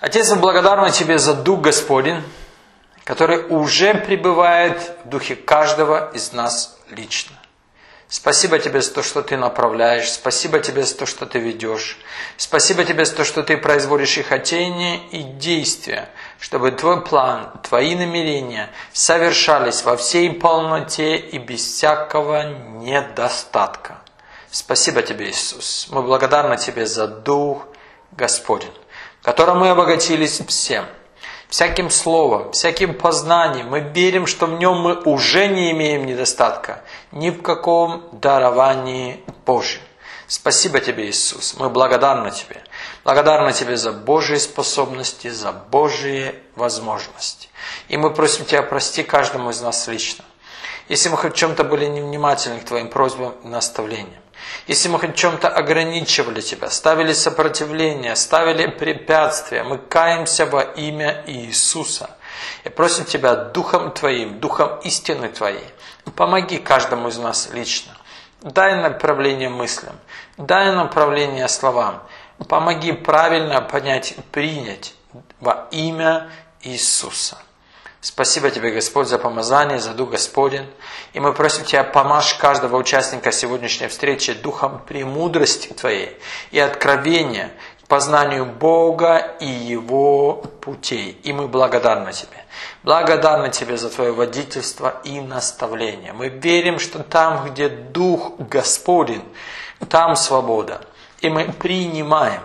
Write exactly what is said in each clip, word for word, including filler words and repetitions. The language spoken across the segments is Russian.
Отец, мы благодарны Тебе за Дух Господень, который уже пребывает в духе каждого из нас лично. Спасибо Тебе за то, что Ты направляешь. Спасибо Тебе за то, что Ты ведешь. Спасибо Тебе за то, что Ты производишь и хотение, и действия, чтобы Твой план, Твои намерения совершались во всей полноте и без всякого недостатка. Спасибо Тебе, Иисус. Мы благодарны Тебе за Дух Господень, которым мы обогатились всем. Всяким словом, всяким познанием. Мы верим, что в нем мы уже не имеем недостатка. Ни в каком даровании Божьем. Спасибо Тебе, Иисус. Мы благодарны Тебе. Благодарны Тебе за Божьи способности, за Божьи возможности. И мы просим Тебя, прости каждому из нас лично. Если мы хоть в чем-то были невнимательны к Твоим просьбам и наставлениям. Если мы хоть в чем-то ограничивали Тебя, ставили сопротивление, ставили препятствия, мы каемся во имя Иисуса. И просим Тебя Духом Твоим, Духом истины Твоей, помоги каждому из нас лично. Дай направление мыслям, дай направление словам. Помоги правильно понять и принять во имя Иисуса. Спасибо Тебе, Господь, за помазание, за Дух Господень. И мы просим Тебя, помажь каждого участника сегодняшней встречи Духом премудрости Твоей и откровения к познанию Бога и Его путей. И мы благодарны Тебе. Благодарны Тебе за Твое водительство и наставление. Мы верим, что там, где Дух Господень, там свобода. И мы принимаем,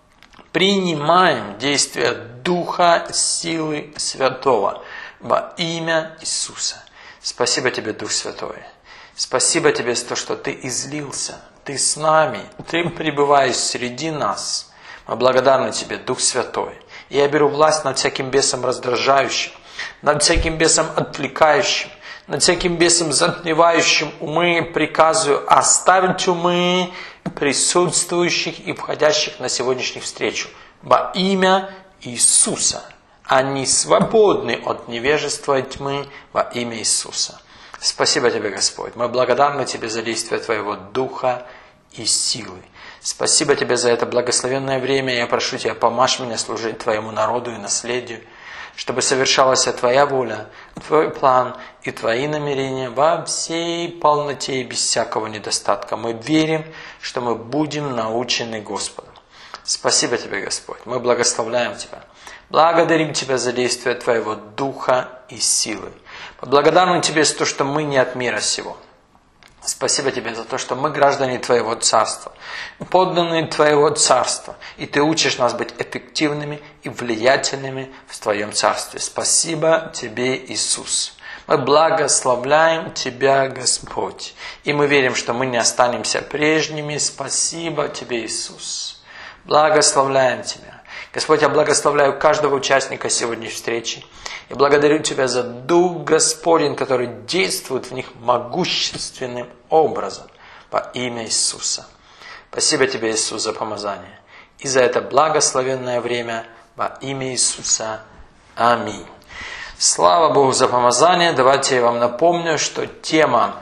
принимаем действия Духа силы Святого во имя Иисуса. Спасибо Тебе, Дух Святой. Спасибо Тебе за то, что Ты излился. Ты с нами. Ты пребываешь среди нас. Мы благодарны Тебе, Дух Святой. И я беру власть над всяким бесом раздражающим, над всяким бесом отвлекающим, над всяким бесом затмевающим умы. Приказываю оставить умы присутствующих и входящих на сегодняшнюю встречу. Во имя Иисуса. Они свободны от невежества и тьмы во имя Иисуса. Спасибо Тебе, Господь. Мы благодарны Тебе за действие Твоего Духа и силы. Спасибо Тебе за это благословенное время. Я прошу Тебя, помажь меня служить Твоему народу и наследию, чтобы совершалась Твоя воля, Твой план и Твои намерения во всей полноте и без всякого недостатка. Мы верим, что мы будем научены Господом. Спасибо Тебе, Господь. Мы благословляем Тебя. Благодарим Тебя за действие Твоего Духа и силы. Благодарны Тебе за то, что мы не от мира сего. Спасибо Тебе за то, что мы граждане Твоего Царства, подданные Твоего Царства. И Ты учишь нас быть эффективными и влиятельными в Твоем Царстве. Спасибо Тебе, Иисус. Мы благословляем Тебя, Господь. И мы верим, что мы не останемся прежними. Спасибо Тебе, Иисус. Благословляем Тебя. Господь, я благословляю каждого участника сегодняшней встречи. И благодарю Тебя за Дух Господень, который действует в них могущественным образом во имя Иисуса. Спасибо Тебе, Иисус, за помазание. И за это благословенное время во имя Иисуса. Аминь. Слава Богу за помазание. Давайте я вам напомню, что тема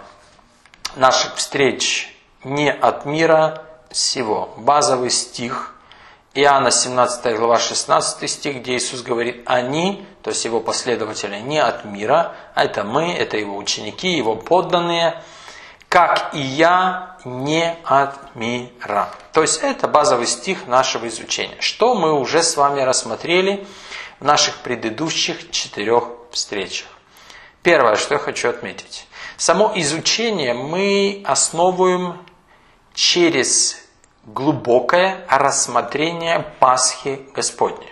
наших встреч не от мира сего. Базовый стих. Иоанна семнадцатая глава шестнадцатый стих, где Иисус говорит, они, то есть Его последователи, не от мира, а это мы, это Его ученики, Его подданные, как и я, не от мира. То есть это базовый стих нашего изучения, что мы уже с вами рассмотрели в наших предыдущих четырех встречах. Первое, что я хочу отметить. Само изучение мы основываем через глубокое рассмотрение Пасхи Господней.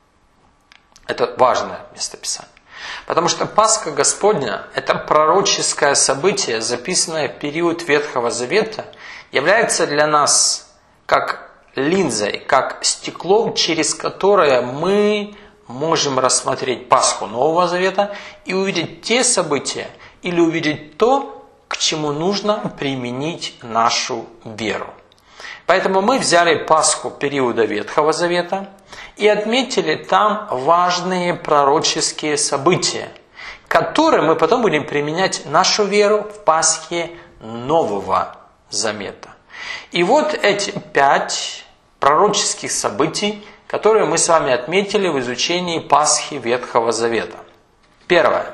Это важное местописание. Потому что Пасха Господня – это пророческое событие, записанное в период Ветхого Завета, является для нас как линзой, как стеклом, через которое мы можем рассмотреть Пасху Нового Завета и увидеть те события или увидеть то, к чему нужно применить нашу веру. Поэтому мы взяли Пасху периода Ветхого Завета и отметили там важные пророческие события, которые мы потом будем применять нашу веру в Пасхе Нового Завета. И вот эти пять пророческих событий которые мы с вами отметили в изучении Пасхи Ветхого Завета. Первое.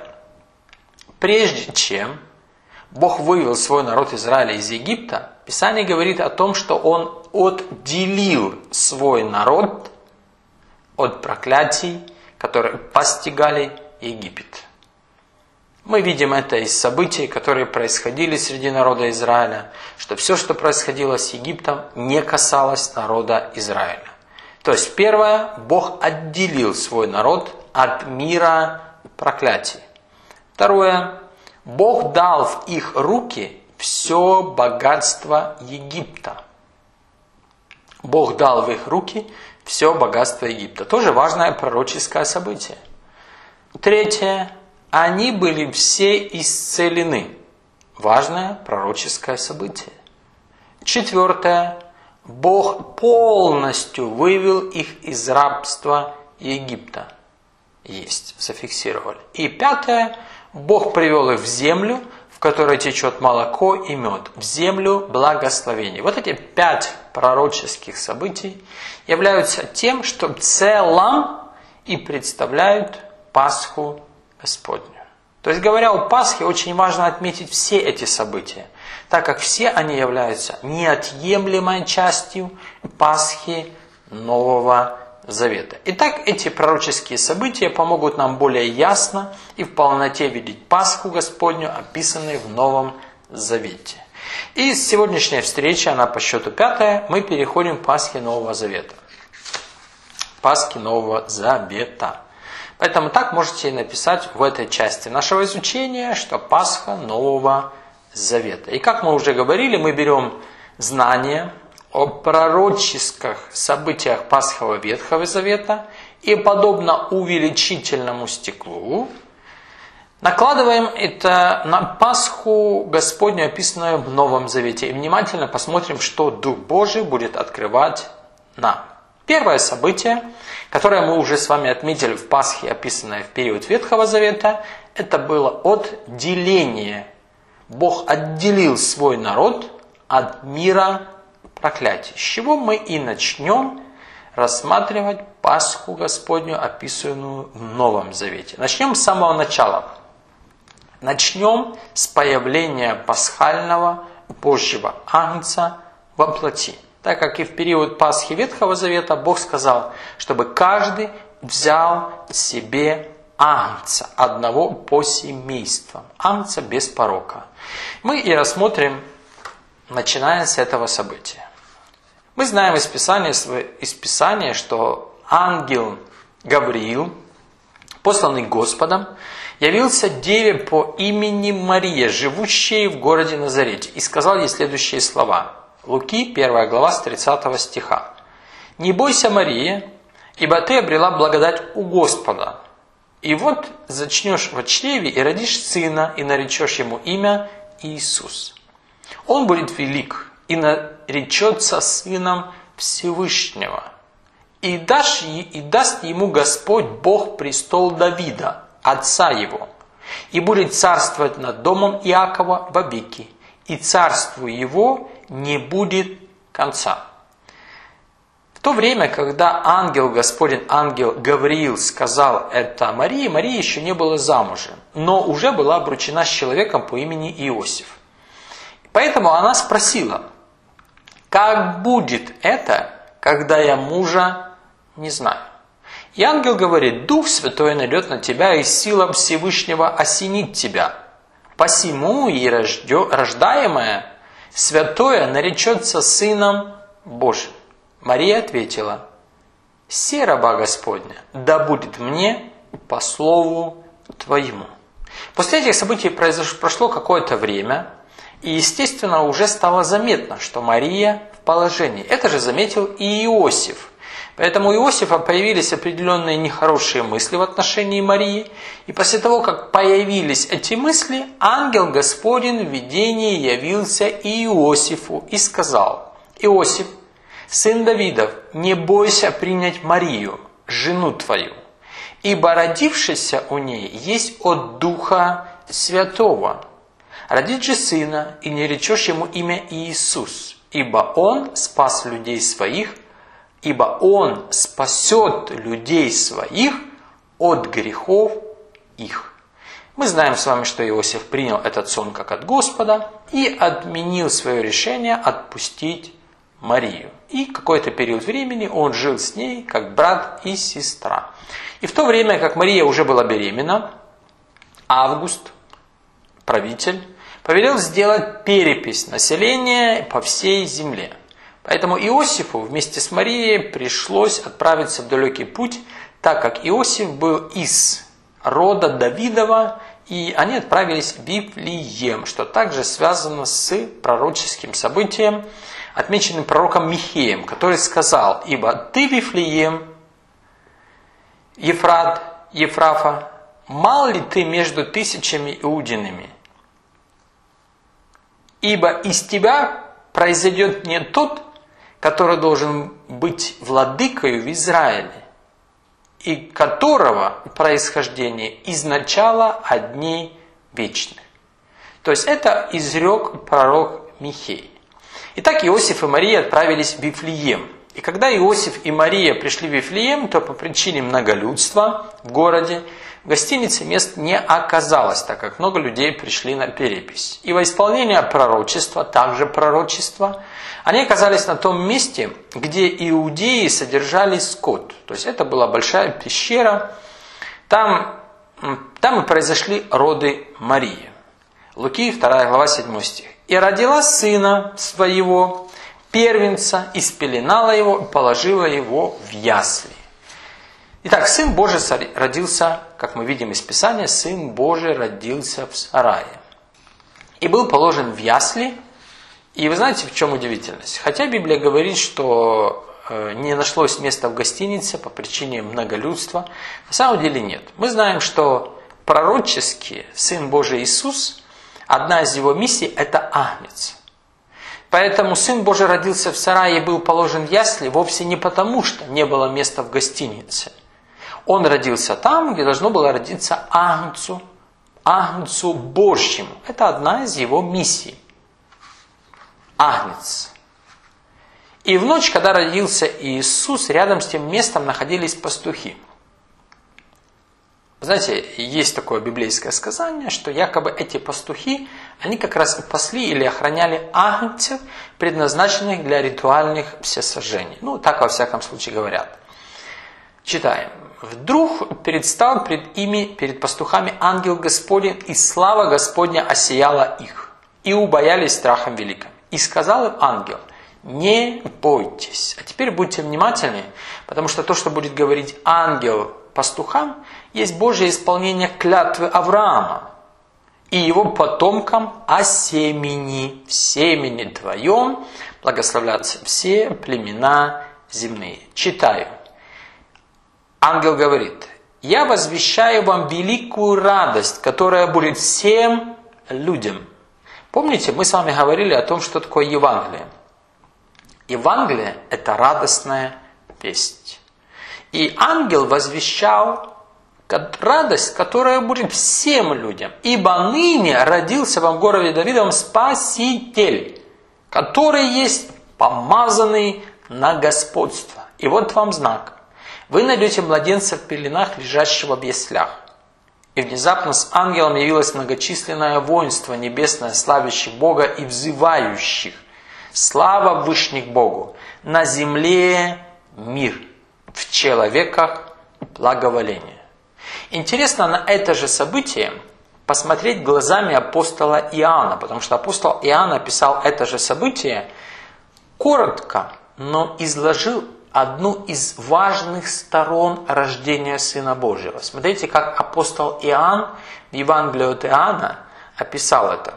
Прежде чем Бог вывел свой народ Израиля из Египта, Писание говорит о том, что Он отделил свой народ от проклятий, которые постигали Египет. Мы видим это из событий, которые происходили среди народа Израиля, что все, что происходило с Египтом, не касалось народа Израиля. То есть, первое, Бог отделил свой народ от мира проклятий. Второе, Бог дал в их руки все богатство Египта. Бог дал в их руки все богатство Египта. Тоже важное пророческое событие. Третье. Они были все исцелены. Важное пророческое событие. Четвертое. Бог полностью вывел их из рабства Египта. Есть, зафиксировали. И пятое. Бог привел их в землю, в которой течет молоко и мед. В землю благословений. Вот эти пять пророческих событий являются тем, что в целом и представляют Пасху Господню. То есть, говоря о Пасхе, очень важно отметить все эти события, так как все они являются неотъемлемой частью Пасхи Нового Завета. Итак, эти пророческие события помогут нам более ясно и в полноте видеть Пасху Господню, описанную в Новом Завете. И с сегодняшней встречи, она по счету пятая, мы переходим к Пасхе Нового Завета. Пасхи Нового Завета. Поэтому так можете написать в этой части нашего изучения, что Пасха Нового Завета. И как мы уже говорили, мы берем знания о пророческих событиях Пасхового Ветхого Завета и, подобно увеличительному стеклу, накладываем это на Пасху Господню, описанную в Новом Завете. И внимательно посмотрим, что Дух Божий будет открывать нам. Первое событие, которое мы уже с вами отметили в Пасхе, описанное в период Ветхого Завета, это было отделение. Бог отделил свой народ от мира проклятий. С чего мы и начнем рассматривать Пасху Господню, описанную в Новом Завете. Начнем с самого начала. Начнем с появления пасхального Божьего Агнца во плоти. Так как и в период Пасхи Ветхого Завета Бог сказал, чтобы каждый взял себе агнца, одного по семействам, агнца без порока. Мы и рассмотрим, начиная с этого события. Мы знаем из Писания, из Писания, что ангел Гавриил, посланный Господом, явился деве по имени Мария, живущей в городе Назарете, и сказал ей следующие слова. Луки, первая глава, с тридцатого стиха. «Не бойся, Мария, ибо ты обрела благодать у Господа. И вот зачнешь в чреве и родишь сына, и наречешь ему имя Иисус. Он будет велик, и наречется сыном Всевышнего. И, дашь, и даст ему Господь Бог престол Давида, отца его, и будет царствовать над домом Иакова вовеки, и царству его не будет конца». В то время, когда ангел Господень, ангел Гавриил, сказал это Марии, Мария еще не была замужем, но уже была обручена с человеком по имени Иосиф. Поэтому она спросила, как будет это, когда я мужа не знаю? И ангел говорит, Дух Святой найдет на тебя, и сила Всевышнего осенит тебя. Посему и рождаемое святое наречется Сыном Божьим. Мария ответила, «Се раба Господня, да будет мне по слову Твоему». После этих событий произошло, прошло какое-то время, и, естественно, уже стало заметно, что Мария в положении. Это же заметил и Иосиф. Поэтому у Иосифа появились определенные нехорошие мысли в отношении Марии. И после того, как появились эти мысли, ангел Господень в видении явился и Иосифу и сказал, «Иосиф, сын Давидов, не бойся принять Марию, жену твою, ибо родившийся у ней есть от Духа Святого. Родит же сына, и не речешь ему имя Иисус, ибо он спас людей своих ибо Он спасет людей своих от грехов их». Мы знаем с вами, что Иосиф принял этот сон как от Господа и отменил свое решение отпустить Марию. И какой-то период времени он жил с ней, как брат и сестра. И в то время, как Мария уже была беременна, Август, правитель, повелел сделать перепись населения по всей земле. Поэтому Иосифу вместе с Марией пришлось отправиться в далекий путь, так как Иосиф был из рода Давидова, и они отправились в Вифлеем, что также связано с пророческим событием, отмеченным пророком Михеем, который сказал: «Ибо ты, Вифлеем, Ефрат, Ефрафа, мал ли ты между тысячами иудинами? Ибо из тебя произойдет не тот, который должен быть владыкою в Израиле, и которого происхождение из начала от дней вечных». То есть это изрек пророк Михей. Итак, Иосиф и Мария отправились в Вифлеем. И когда Иосиф и Мария пришли в Вифлеем, то по причине многолюдства в городе в гостинице мест не оказалось, так как много людей пришли на перепись. И во исполнение пророчества, также пророчества, они оказались на том месте, где иудеи содержали скот. То есть это была большая пещера. Там, там и произошли роды Марии. Луки, вторая глава, седьмой стих. «И родила сына своего, первенца, и спеленала его, и положила его в ясли». Итак, Сын Божий родился, как мы видим из Писания, Сын Божий родился в сарае. И был положен в ясли. И вы знаете, в чем удивительность? Хотя Библия говорит, что не нашлось места в гостинице по причине многолюдства, на самом деле нет. Мы знаем, что пророчески Сын Божий Иисус, одна из его миссий – это агнец. Поэтому Сын Божий родился в сарае и был положен в ясли вовсе не потому, что не было места в гостинице. Он родился там, где должно было родиться агнцу, агнцу Божьему. Это одна из его миссий. Агнец. И в ночь, когда родился Иисус, рядом с тем местом находились пастухи. Знаете, есть такое библейское сказание, что якобы эти пастухи, они как раз и пасли или охраняли агнцев, предназначенных для ритуальных всесожжений. Ну, так во всяком случае говорят. Читаем. «Вдруг предстал пред ими, перед пастухами ангел Господень, и слава Господня осияла их, и убоялись страхом великим. И сказал им ангел: не бойтесь». А теперь будьте внимательны, потому что то, что будет говорить ангел пастухам, есть Божье исполнение клятвы Авраама и его потомкам о семени, в семени твоем благословлятся все племена земные. Читаю. Ангел говорит: «Я возвещаю вам великую радость, которая будет всем людям». Помните, мы с вами говорили о том, что такое Евангелие. Евангелие – это радостная весть. И ангел возвещал радость, которая будет всем людям. «Ибо ныне родился вам в городе Давидовом Спаситель, который есть помазанный на господство. И вот вам знак. Вы найдете младенца в пеленах, лежащего в яслях». И внезапно с ангелом явилось многочисленное воинство небесное, славящих Бога и взывающих: «Слава вышних Богу! На земле мир, в человеках благоволение». Интересно на это же событие посмотреть глазами апостола Иоанна, потому что апостол Иоанн описал это же событие коротко, но изложил одну из важных сторон рождения Сына Божьего. Смотрите, как апостол Иоанн в Евангелии от Иоанна описал это.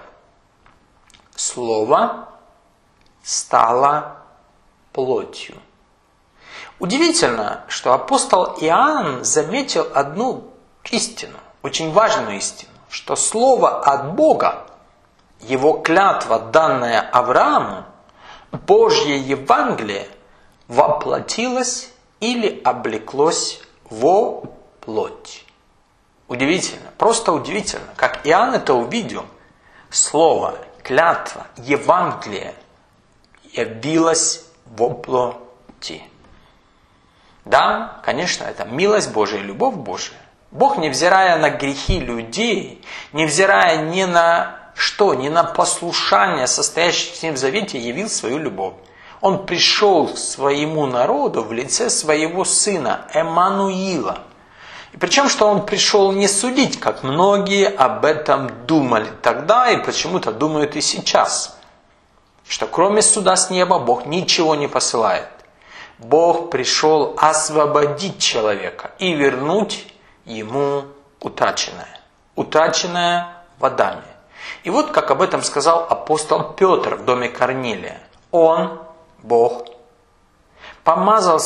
«Слово стало плотью». Удивительно, что апостол Иоанн заметил одну истину, очень важную истину, что Слово от Бога, его клятва, данная Аврааму, Божье Евангелие, воплотилось или облеклось во плоть. Удивительно, просто удивительно, как Иоанн это увидел. Слово, клятва, Евангелие явилось во плоти. Да, конечно, это милость Божия, любовь Божия. Бог, невзирая на грехи людей, невзирая ни на что, ни на послушание, состоящее с ним в завете, явил свою любовь. Он пришел к своему народу в лице своего сына Эммануила. И причем, что он пришел не судить, как многие об этом думали тогда и почему-то думают и сейчас. Что кроме суда с неба Бог ничего не посылает. Бог пришел освободить человека и вернуть ему утраченное. Утраченное в Адаме. И вот как об этом сказал апостол Петр в доме Корнилия. Он, Бог, помазал,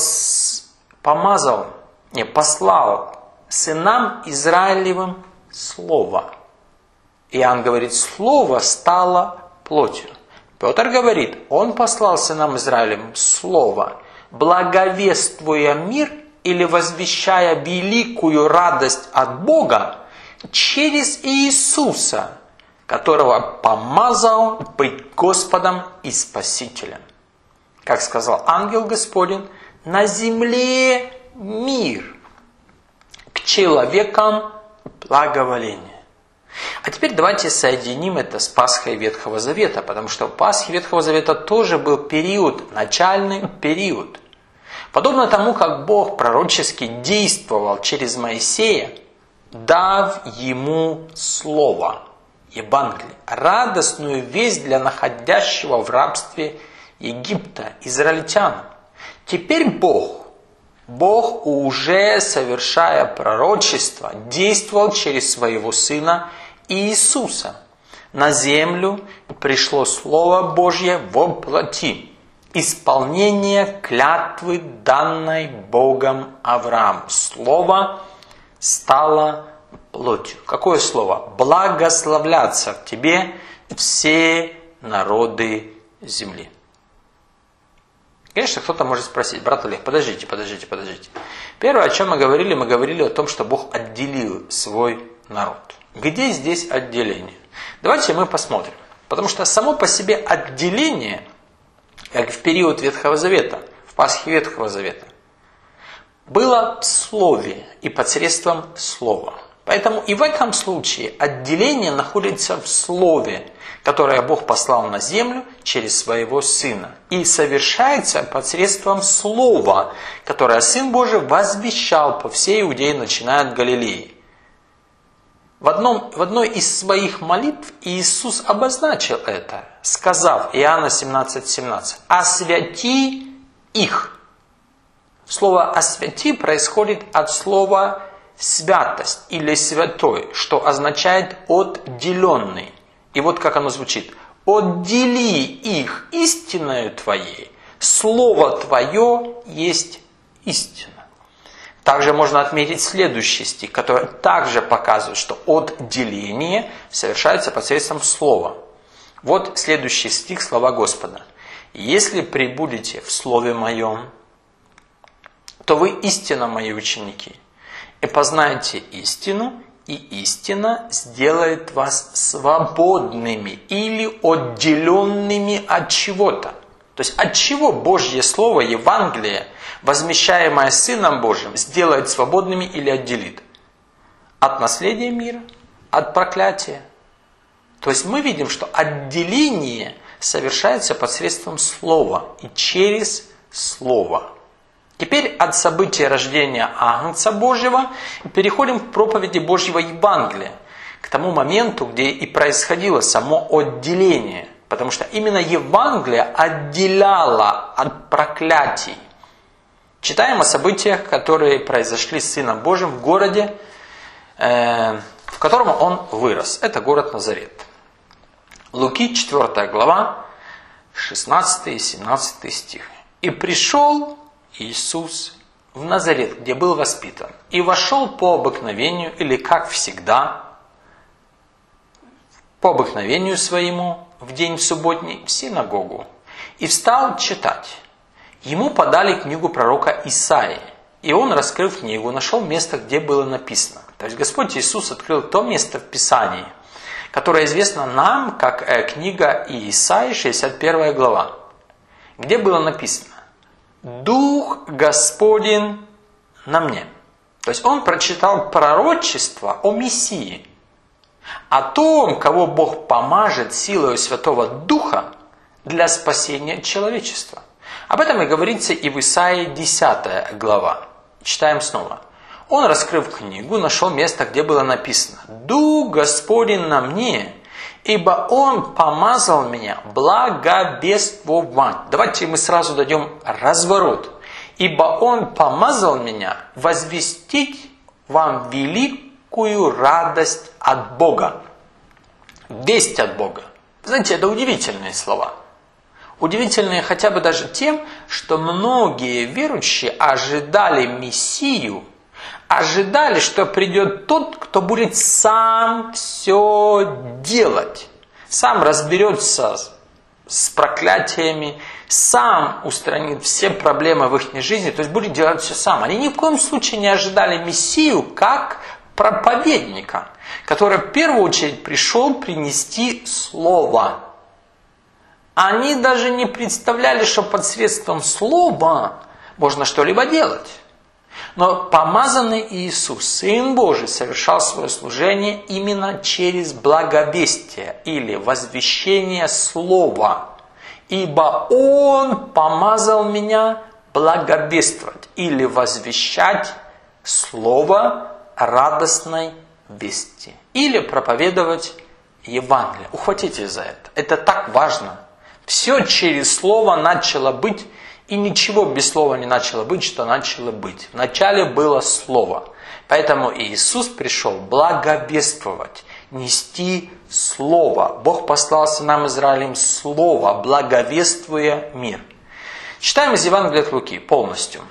помазал, не, послал сынам Израилевым Слово. Иоанн говорит, Слово стало плотью. Петр говорит, он послал сынам Израилевым Слово, благовествуя мир или возвещая великую радость от Бога через Иисуса, которого помазал быть Господом и Спасителем. Как сказал ангел Господень, на земле мир, к человекам благоволение. А теперь давайте соединим это с Пасхой Ветхого Завета, потому что в Пасхе Ветхого Завета тоже был период, начальный период. Подобно тому, как Бог пророчески действовал через Моисея, дав ему Слово, Евангелие, радостную весть для находящего в рабстве Египта, израильтян. Теперь Бог, Бог уже совершая пророчество, действовал через своего Сына Иисуса. На землю пришло Слово Божье во плоти. Исполнение клятвы, данной Богом Аврааму. Слово стало плотью. Какое слово? Благословляться в тебе все народы земли. Конечно, кто-то может спросить, брат Олег, подождите, подождите, подождите. Первое, о чем мы говорили, мы говорили о том, что Бог отделил свой народ. Где здесь отделение? Давайте мы посмотрим. Потому что само по себе отделение, как в период Ветхого Завета, в Пасхе Ветхого Завета, было в Слове и посредством Слова. Поэтому и в этом случае отделение находится в Слове, которое Бог послал на землю через своего Сына. И совершается посредством Слова, которое Сын Божий возвещал по всей Иудее, начиная от Галилеи. В, одном, в одной из своих молитв Иисус обозначил это, сказав, Иоанна семнадцать семнадцать, «Освяти их». Слово «освяти» происходит от слова «святость» или «святой», что означает «отделенный». И вот как оно звучит. «Отдели их истиною Твоей, Слово Твое есть истина». Также можно отметить следующий стих, который также показывает, что отделение совершается посредством Слова. Вот следующий стих, слова Господа. «Если пребудете в Слове Моем, то вы истинно Мои ученики, и познаете истину, и истина сделает вас свободными или отделенными от чего-то». То есть от чего Божье Слово, Евангелие, возмещаемое Сыном Божьим, сделает свободными или отделит? От наследия мира, от проклятия. То есть мы видим, что отделение совершается посредством Слова и через Слово. Теперь от события рождения Агнца Божьего переходим к проповеди Божьего Евангелия, к тому моменту, где и происходило само отделение. Потому что именно Евангелие отделяло от проклятий. Читаем о событиях, которые произошли с Сыном Божьим в городе, э, в котором он вырос. Это город Назарет. Луки, четвёртая глава, шестнадцатый и семнадцатый стих. «И пришел Иисус в Назарет, где был воспитан, и вошел по обыкновению, или как всегда, по обыкновению своему, в день субботний, в синагогу, и встал читать. Ему подали книгу пророка Исаии, и он, раскрыв книгу, нашел место, где было написано». То есть Господь Иисус открыл то место в Писании, которое известно нам как книга Исаии, шестьдесят первая глава, где было написано: «Дух Господень на мне. То есть он прочитал пророчество о Мессии, о том, кого Бог помажет силой Святого Духа для спасения человечества. Об этом и говорится и в Исаии десятая глава. Читаем снова. Он, раскрыв книгу, нашел место, где было написано: «Дух Господень на мне, ибо Он помазал меня благовествовать». Давайте мы сразу дадим разворот. «Ибо Он помазал меня возвестить вам великую радость от Бога». Весть от Бога. Знаете, это удивительные слова. Удивительные хотя бы даже тем, что многие верующие ожидали Мессию, ожидали, что придет тот, кто будет сам все делать, сам разберется с проклятиями, сам устранит все проблемы в их жизни, то есть будет делать все сам. Они ни в коем случае не ожидали Мессию как проповедника, который в первую очередь пришел принести Слово. Они даже не представляли, что посредством Слова можно что-либо делать. Но помазанный Иисус, Сын Божий, совершал свое служение именно через благовестие или возвещение Слова. «Ибо Он помазал меня благовествовать» или возвещать Слово радостной вести. Или проповедовать Евангелие. Ухватитесь за это. Это так важно. Все через Слово начало быть, и ничего без Слова не начало быть, что начало быть. Вначале было Слово. Поэтому Иисус пришел благовествовать, нести Слово. Бог послал нам, Израилем, Слово, благовествуя мир. Читаем из Евангелия от Луки полностью.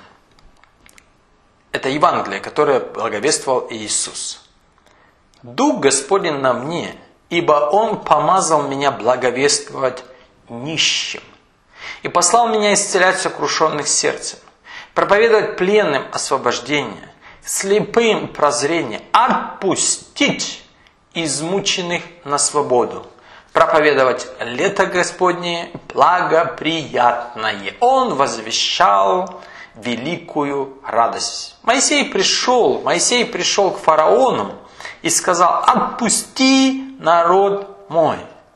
Это Евангелие, которое благовествовал Иисус. «Дух Господень на мне, ибо Он помазал меня благовествовать нищим, и послал меня исцелять сокрушенных сердцем, проповедовать пленным освобождение, слепым прозрение, отпустить измученных на свободу, проповедовать лето Господне благоприятное». Он возвещал великую радость. Моисей пришел, Моисей пришел к фараону и сказал: «Отпусти народ мой».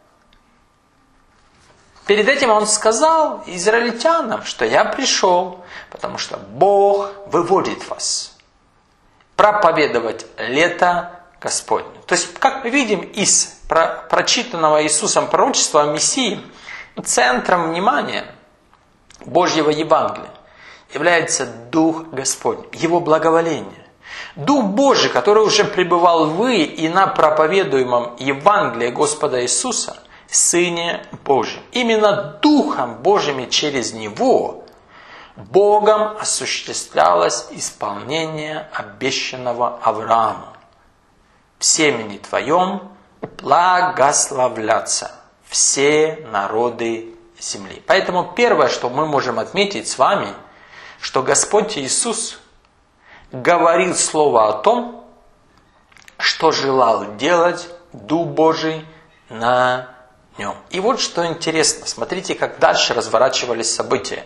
Перед этим он сказал израильтянам, что я пришел, потому что Бог выводит вас проповедовать лето Господне. То есть, как мы видим из прочитанного Иисусом пророчества о Мессии, центром внимания Божьего Евангелия является Дух Господень, Его благоволение. Дух Божий, который уже пребывал в вы и на проповедуемом Евангелии Господа Иисуса, Сыне Божьем. Именно Духом Божьим и через Него Богом осуществлялось исполнение обещанного Аврааму. В семени Твоем благословлятся все народы земли. Поэтому первое, что мы можем отметить с вами, что Господь Иисус говорил слово о том, что желал делать Дух Божий на нем. И вот что интересно, смотрите, как дальше разворачивались события.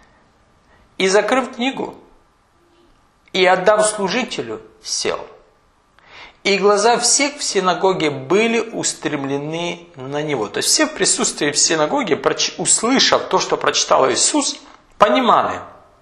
«И, закрыв книгу, и отдав служителю, сел. И глаза всех в синагоге были устремлены на него». То есть все в присутствии в синагоге, услышав то, что прочитал Иисус, понимали,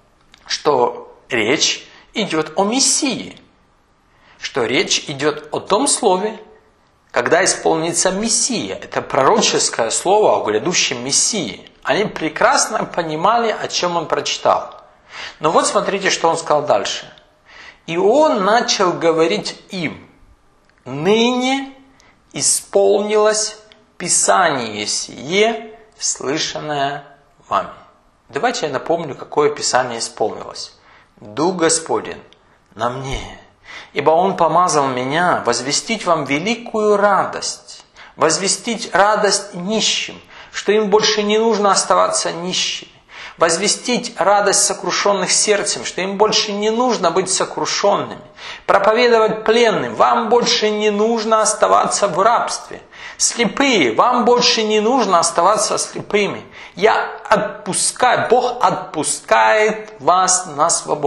что речь идет о Мессии, что речь идет о том слове, когда исполнится Мессия. Это пророческое слово о грядущем Мессии. Они прекрасно понимали, о чем он прочитал. Но вот смотрите, что он сказал дальше. «И он начал говорить им: ныне исполнилось Писание сие, слышанное вами». Давайте я напомню, какое Писание исполнилось. «Дух Господень на мне, ибо Он помазал меня возвестить вам великую радость, возвестить радость нищим, что им больше не нужно оставаться нищими, возвестить радость сокрушенных сердцем, что им больше не нужно быть сокрушенными, проповедовать пленным, вам больше не нужно оставаться в рабстве, слепые, вам больше не нужно оставаться слепыми. Я отпускаю, Бог отпускает вас на свободу.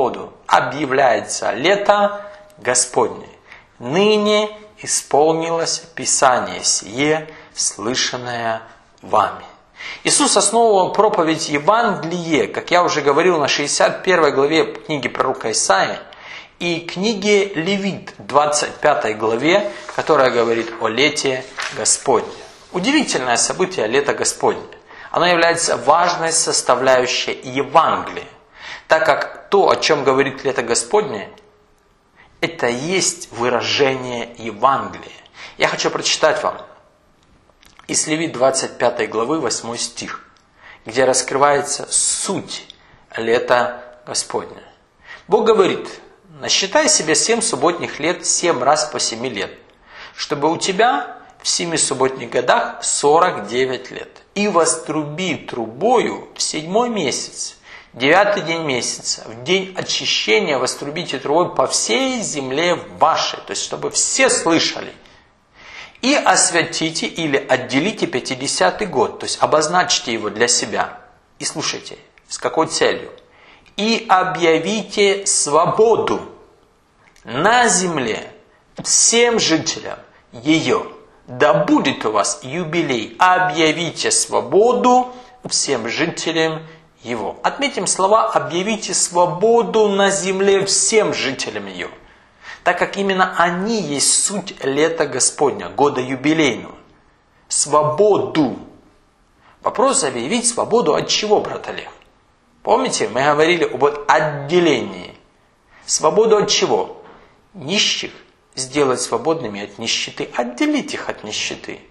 объявляется лето Господне. Ныне исполнилось Писание сие, слышанное вами. Иисус основывал проповедь Евангелие, как я уже говорил, на шестьдесят первой главе книги пророка Исаии и книге Левит, двадцать пятой главе, которая говорит о лете Господне. Удивительное событие лето Господне. Оно является важной составляющей Евангелия, так как то, о чем говорит лето Господне, это есть выражение Евангелия. Я хочу прочитать вам из Левит двадцать пятой главы восьмой стих, где раскрывается суть лета Господня. Бог говорит: насчитай себе семь субботних лет, семь раз по семи лет, чтобы у тебя в семи субботних годах сорок девять лет. И воструби трубою в седьмой месяц, девятый день месяца, в день очищения вострубите трубой по всей земле вашей, то есть чтобы все слышали. И освятите или отделите пятидесятый год, то есть обозначьте его для себя. И слушайте, с какой целью? И объявите свободу на земле всем жителям ее. Да будет у вас юбилей. Объявите свободу всем жителям его. Отметим слова «объявите свободу на земле всем жителям ее», так как именно они есть суть лета Господня, года юбилейного. Свободу. Вопрос: объявить свободу от чего, брат Олег? Помните, мы говорили об отделении. Свободу от чего? Нищих сделать свободными от нищеты, отделить их от нищеты.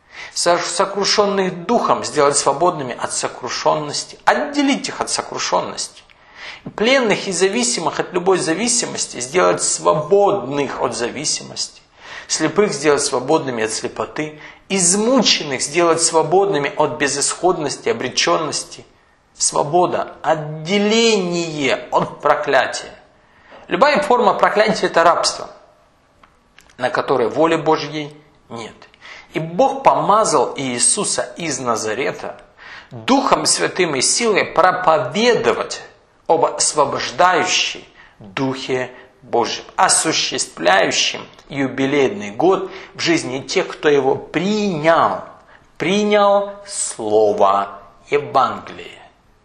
Сокрушенных духом сделать свободными от сокрушенности, отделить их от сокрушенности. Пленных и зависимых от любой зависимости сделать свободных от зависимости. Слепых сделать свободными от слепоты. Измученных сделать свободными от безысходности, обреченности. Свобода, отделение от проклятия. Любая форма проклятия – это рабство, на которое воли Божьей нет. И Бог помазал Иисуса из Назарета Духом Святым и силой проповедовать об освобождающем Духе Божьем, осуществляющем юбилейный год в жизни тех, кто его принял. Принял Слово Евангелия.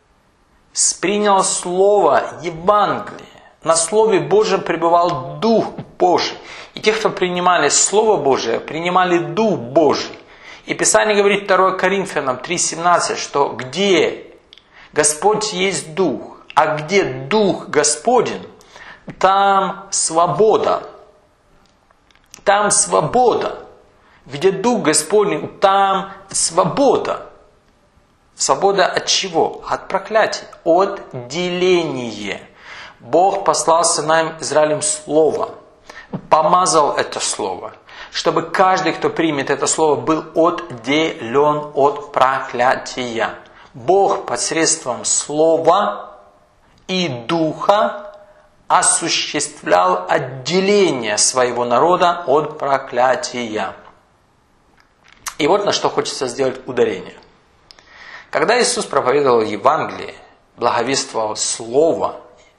Принял Слово Евангелия. На Слове Божьем пребывал Дух Божий. И те, кто принимали Слово Божие, принимали Дух Божий. И Писание говорит второе Коринфянам три семнадцать, что где Господь есть Дух, а где Дух Господень, там свобода. Там свобода. Где Дух Господень, там свобода. Свобода от чего? От проклятия, от деления. Бог послал сынам Израилем Слово, помазал это Слово, чтобы каждый, кто примет это Слово, был отделен от проклятия. Бог посредством Слова и Духа осуществлял отделение своего народа от проклятия. И вот на что хочется сделать ударение. Когда Иисус проповедовал Евангелие, благовествовал Слово,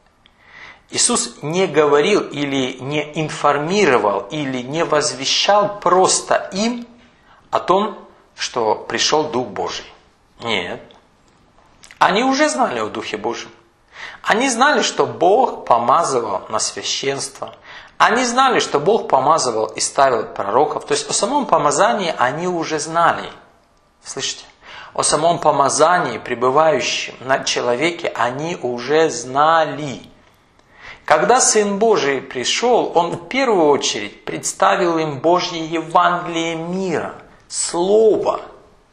Иисус не говорил или не информировал или не возвещал просто им о том, что пришел Дух Божий. Нет. Они уже знали о Духе Божьем. Они знали, что Бог помазывал на священство. Они знали, что Бог помазывал и ставил пророков. То есть о самом помазании они уже знали. Слышите? О самом помазании, пребывающем на человеке, они уже знали. Когда Сын Божий пришел, Он в первую очередь представил им Божье Евангелие мира, Слово.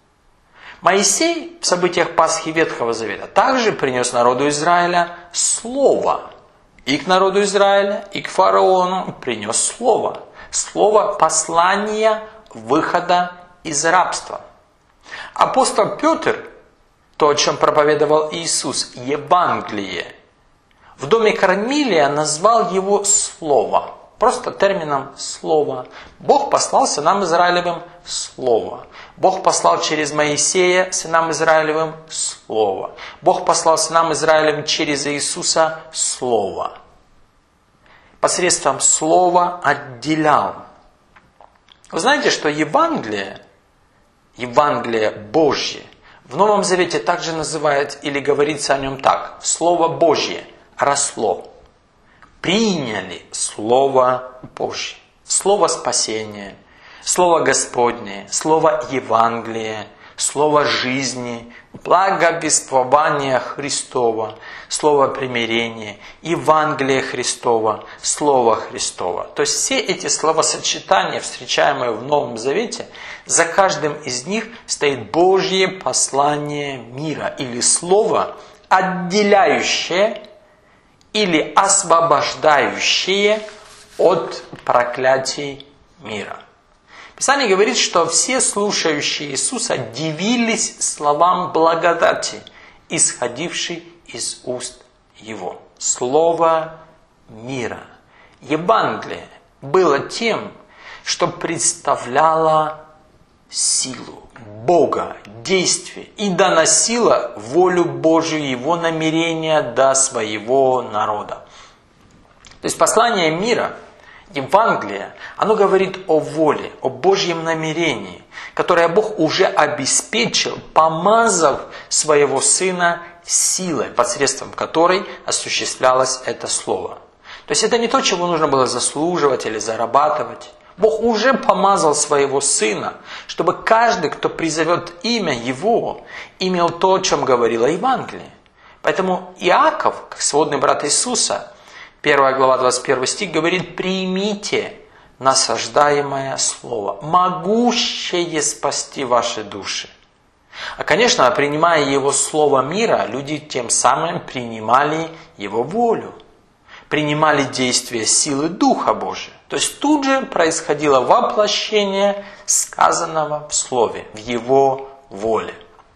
Моисей в событиях Пасхи Ветхого Завета также принес народу Израиля Слово. И к народу Израиля, и к фараону принес Слово. Слово послания выхода из рабства. Апостол Петр, то, о чем проповедовал Иисус, Евангелие, в доме Корнилия назвал его Слово. Просто термином Слово. Бог послал сынам Израилевым Слово. Бог послал через Моисея сынам Израилевым Слово. Бог послал сынам Израилевым через Иисуса Слово. посредством слова отделял. Вы знаете, что Евангелие, Евангелие Божье, в Новом Завете также называют или говорится о нем так: Слово Божье росло. Приняли Слово Божье, Слово спасения, Слово Господне, Слово Евангелия, Слово жизни, благовествование Христова, Слово примирения, Евангелие Христова, Слово Христово. То есть все эти словосочетания, встречаемые в Новом Завете, за каждым из них стоит Божье послание мира или Слово, отделяющее или освобождающее от проклятий мира. Писание говорит, что все слушающие Иисуса дивились словам благодати, исходившей из уст Его. Слово мира. Евангелие было тем, что представляло силу Бога, действие и доносило волю Божию, Его намерения до своего народа. То есть послание мира, Евангелие, оно говорит о воле, о Божьем намерении, которое Бог уже обеспечил, помазав своего Сына силой, посредством которой осуществлялось это Слово. То есть это не то, чего нужно было заслуживать или зарабатывать. Бог уже помазал своего Сына, чтобы каждый, кто призовет имя Его, имел то, о чем говорило Евангелие. Поэтому Иаков, как сводный брат Иисуса, первая глава, двадцать первый стих, говорит: «Примите насаждаемое слово, могущее спасти ваши души». А, конечно, принимая Его слово мира, люди тем самым принимали Его волю, принимали действие силы Духа Божия. То есть тут же происходило воплощение сказанного в Слове, в Его воле.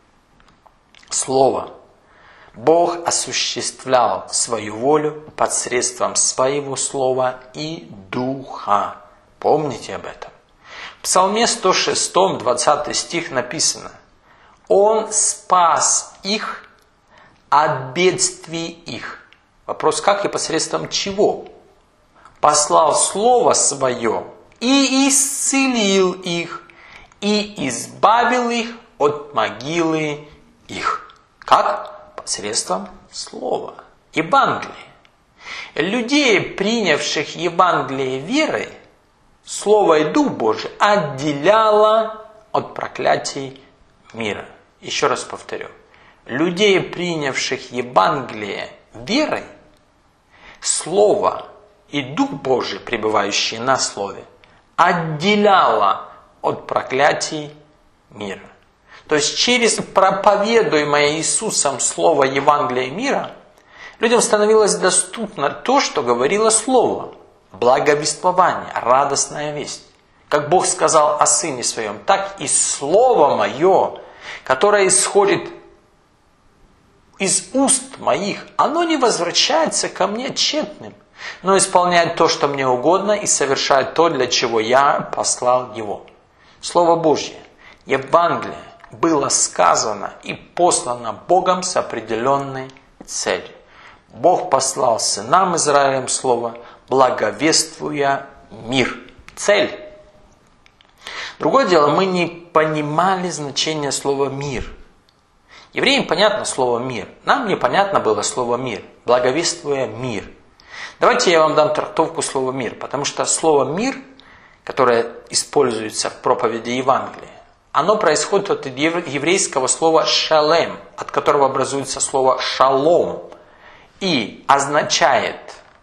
Слово. Бог осуществлял свою волю посредством своего Слова и Духа. Помните об этом. В Псалме сто шесть, двадцатый стих написано: «Он спас их от бедствий их». Вопрос: как и посредством чего? «Послал Слово Свое и исцелил их, и избавил их от могилы их». Как? Посредством Слова. Евангелие. Людей, принявших Евангелие верой, Слово и Дух Божий отделяло от проклятий мира. Еще раз повторю. Людей, принявших Евангелие верой, Слово и Дух Божий, пребывающий на Слове, отделяло от проклятий мира. То есть через проповедуемое Иисусом Слово Евангелия мира людям становилось доступно то, что говорило Слово. Благовествование, радостная весть. Как Бог сказал о Сыне Своем, так и Слово Мое, которое исходит из уст моих, оно не возвращается ко мне тщетным, но исполняет то, что мне угодно, и совершает то, для чего я послал его. Слово Божье, Евангелие, было сказано и послано Богом с определенной целью. Бог послал сынам Израилем Слово, благовествуя мир. Цель. Другое дело, мы не понимали значение слова «мир». Евреям понятно слово «мир». Нам непонятно было слово «мир», благовествуя мир. Давайте я вам дам трактовку слова «мир», потому что слово «мир», которое используется в проповеди Евангелия, оно происходит от еврейского слова «шалем», от которого образуется слово «шалом», и означает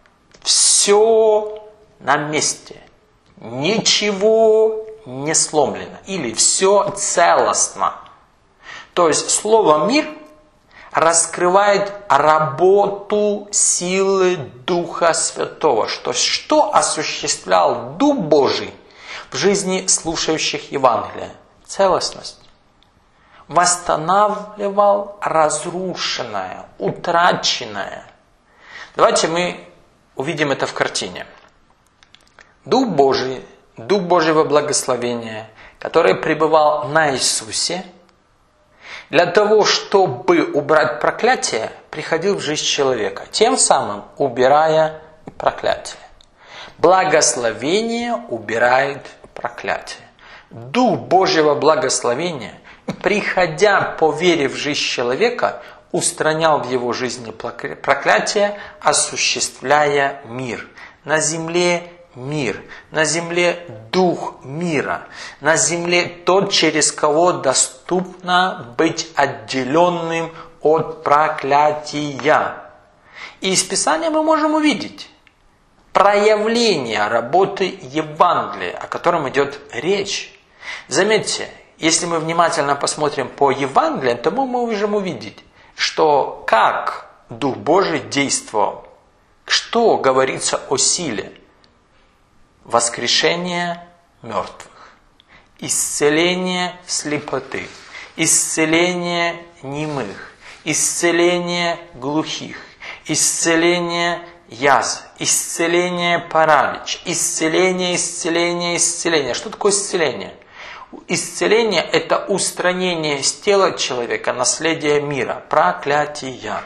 «все на месте», «ничего не сломлено» или «все целостно». То есть слово «мир» раскрывает работу силы Духа Святого, что, что осуществлял Дух Божий в жизни слушающих Евангелия. Целостность. Восстанавливал разрушенное, утраченное. Давайте мы увидим это в картине. Дух Божий, Дух Божьего благословения, который пребывал на Иисусе, для того, чтобы убрать проклятие, приходил в жизнь человека, тем самым убирая проклятие. Благословение убирает проклятие. Дух Божьего благословения, приходя по вере в жизнь человека, устранял в его жизни проклятие, осуществляя мир. На земле мир, на земле дух мира, на земле тот, через кого доступно быть отделенным от проклятия. И из Писания мы можем увидеть проявление работы Евангелия, о котором идет речь. Заметьте, если мы внимательно посмотрим по Евангелию, то мы можем увидеть, что как Дух Божий действовал, что говорится о силе воскрешения мертвых, исцеление слепоты, исцеление немых, исцеление глухих, исцеление язв, исцеление паралич, исцеление, исцеление, исцеление. Что такое исцеление? Исцеление – это устранение из тела человека наследия мира, проклятия.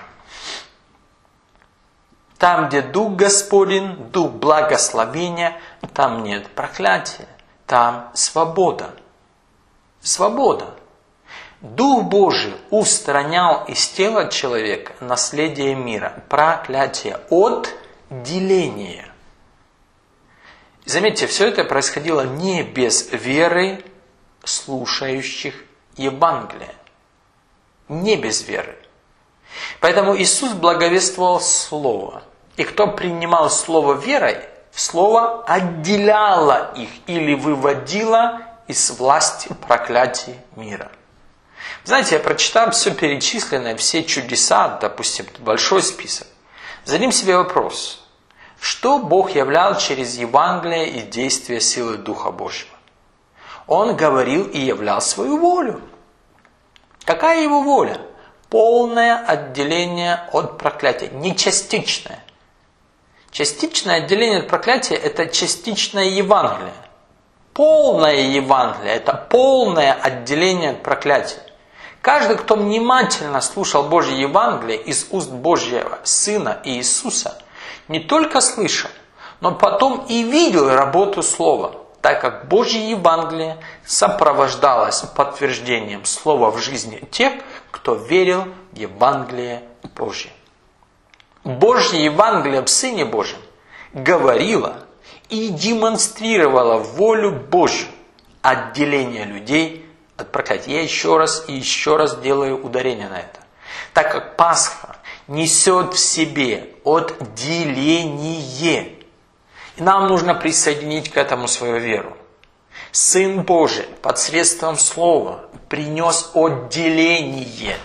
Там, где Дух Господень, Дух благословения, там нет проклятия, там свобода. Свобода. Дух Божий устранял из тела человека наследие мира, проклятие, отделение. Заметьте, все это происходило не без веры слушающих Евангелия. Не без веры. Поэтому Иисус благовествовал Слово. И кто принимал Слово верой, Слово отделяло их или выводило из власти проклятий мира. Знаете, я прочитал все перечисленное, все чудеса, допустим, большой список. Зададим себе вопрос. Что Бог являл через Евангелие и действия силы Духа Божьего? Он говорил и являл свою волю. Какая его воля? Полное отделение от проклятия, не частичное. Частичное отделение от проклятия – это частичное Евангелие. Полное Евангелие – это полное отделение от проклятия. Каждый, кто внимательно слушал Божье Евангелие из уст Божьего Сына Иисуса, не только слышал, но потом и видел работу Слова, так как Божье Евангелие сопровождалось подтверждением Слова в жизни тех, кто верил в Евангелие Божье. Божье Евангелие в Сыне Божьем говорило и демонстрировало волю Божью, отделение людей от проклятия. Я еще раз и еще раз делаю ударение на это. Так как Пасха несет в себе отделение, и нам нужно присоединить к этому свою веру. Сын Божий посредством Слова принес отделение.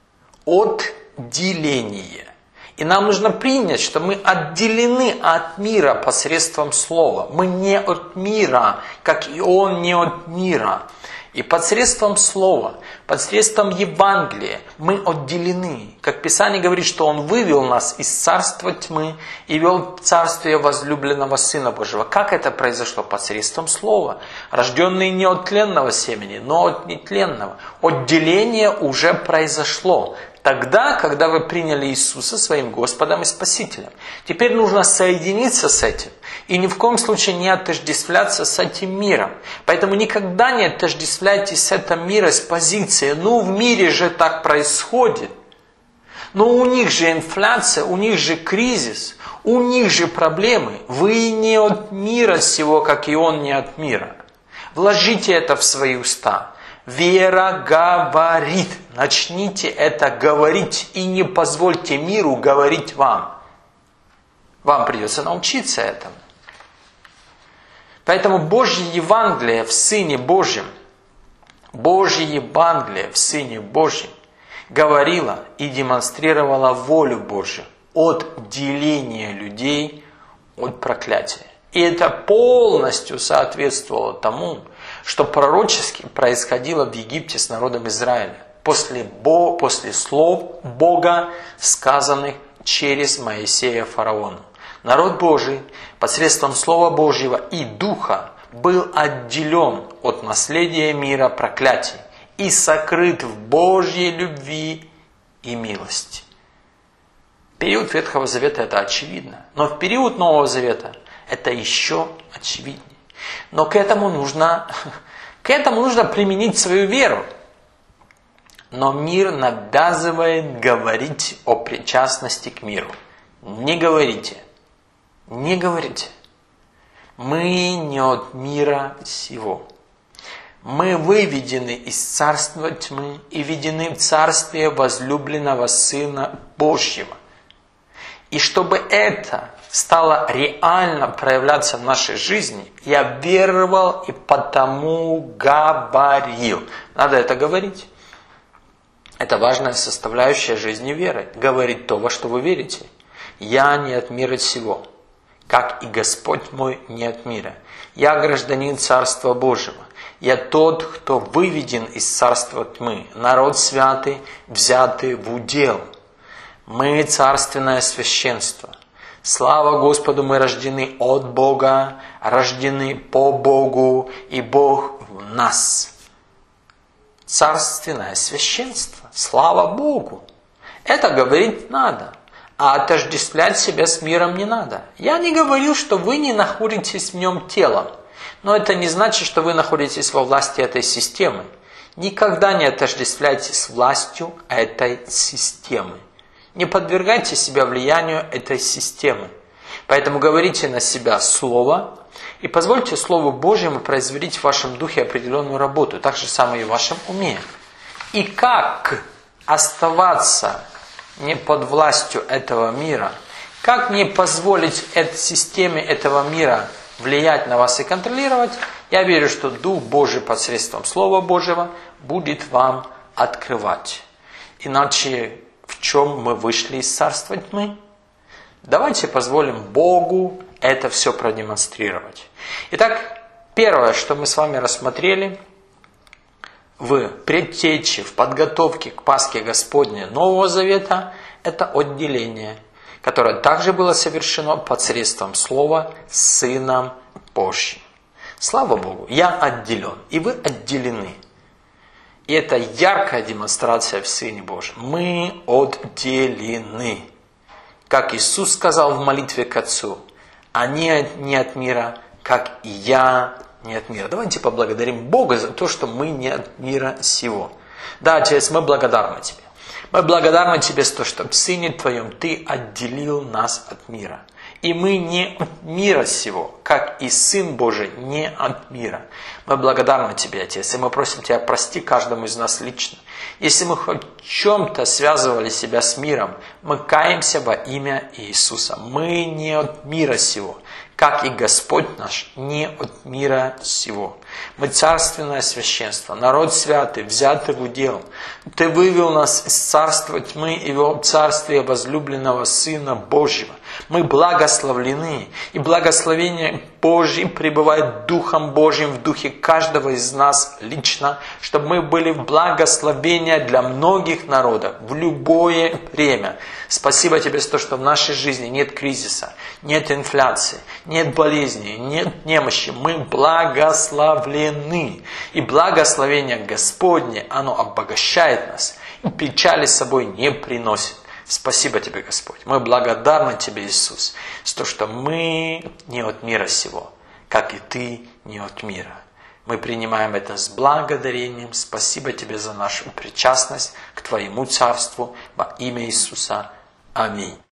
Отделение. И нам нужно принять, что мы отделены от мира посредством Слова. Мы не от мира, как и Он не от мира. И посредством Слова, посредством Евангелия мы отделены. Как Писание говорит, что Он вывел нас из царства тьмы и вел в царствие возлюбленного Сына Божьего. Как это произошло? Посредством Слова. Рожденные не от тленного семени, но от нетленного. Отделение уже произошло. Тогда, когда вы приняли Иисуса своим Господом и Спасителем. Теперь нужно соединиться с этим. И ни в коем случае не отождествляться с этим миром. Поэтому никогда не отождествляйтесь с этим миром с позиции, ну в мире же так происходит. Но у них же инфляция, у них же кризис, у них же проблемы. Вы не от мира сего, как и он не от мира. Вложите это в свои уста. Вера говорит. Начните это говорить и не позвольте миру говорить вам. Вам придется научиться этому. Поэтому Божье Евангелие в Сыне Божьем, Божье Евангелие в Сыне Божьем говорило и демонстрировало волю Божью от деления людей от проклятия. И это полностью соответствовало тому, что пророчески происходило в Египте с народом Израиля после, Бо, после слов Бога, сказанных через Моисея фараону. Народ Божий посредством Слова Божьего и Духа был отделен от наследия мира проклятий и сокрыт в Божьей любви и милости. В период Ветхого Завета это очевидно, но в период Нового Завета это еще очевиднее. Но к этому нужно, к этому нужно применить свою веру. Но мир навязывает говорить о причастности к миру. Не говорите. Не говорите. Мы не от мира сего. Мы выведены из царства тьмы и введены в царствие возлюбленного Сына Божьего. И чтобы это стало реально проявляться в нашей жизни, я веровал и потому говорил. Надо это говорить. Это важная составляющая жизни веры. Говорить то, во что вы верите. Я не от мира сего, как и Господь мой не от мира. Я гражданин Царства Божьего. Я тот, кто выведен из царства тьмы. Народ святый, взятый в удел. Мы царственное священство. Слава Господу, мы рождены от Бога, рождены по Богу, и Бог в нас. Царственное священство. Слава Богу. Это говорить надо. А отождествлять себя с миром не надо. Я не говорил, что вы не находитесь в нем телом. Но это не значит, что вы находитесь во власти этой системы. Никогда не отождествляйтесь с властью этой системы. Не подвергайте себя влиянию этой системы. Поэтому говорите на себя слово и позвольте Слову Божьему производить в вашем духе определенную работу, так же самое и в вашем уме. И как оставаться не под властью этого мира, как не позволить этой системе этого мира влиять на вас и контролировать, я верю, что Дух Божий посредством Слова Божьего будет вам открывать. Иначе в чем мы вышли из царства тьмы? Давайте позволим Богу это все продемонстрировать. Итак, первое, что мы с вами рассмотрели в предтече, в подготовке к Пасхе Господней Нового Завета, это отделение, которое также было совершено посредством Слова Сыном Божьим. Слава Богу, я отделен, и вы отделены. И это яркая демонстрация в Сыне Божьем. Мы отделены. Как Иисус сказал в молитве к Отцу, они не от мира, как и я не от мира. Давайте поблагодарим Бога за то, что мы не от мира сего. Да, Отец, мы благодарны Тебе. Мы благодарны Тебе за то, что в Сыне Твоем Ты отделил нас от мира. И мы не от мира сего, как и Сын Божий не от мира. Мы благодарны Тебе, Отец, и мы просим Тебя, прости каждому из нас лично. Если мы хоть в чем-то связывали себя с миром, мы каемся во имя Иисуса. Мы не от мира сего, как и Господь наш не от мира сего. Мы царственное священство, народ святый, взятый в удел. Ты вывел нас из царства тьмы и вел в царствие возлюбленного Сына Божьего. Мы благословлены, и благословение Божье пребывает Духом Божьим в духе каждого из нас лично, чтобы мы были в благословении для многих народов в любое время. Спасибо Тебе за то, что в нашей жизни нет кризиса, нет инфляции, нет болезни, нет немощи. Мы благословлены. И благословение Господне, оно обогащает нас и печали с собой не приносит. Спасибо Тебе, Господь. Мы благодарны Тебе, Иисус, за то, что мы не от мира сего, как и Ты не от мира. Мы принимаем это с благодарением. Спасибо Тебе за нашу причастность к Твоему Царству во имя Иисуса. Аминь.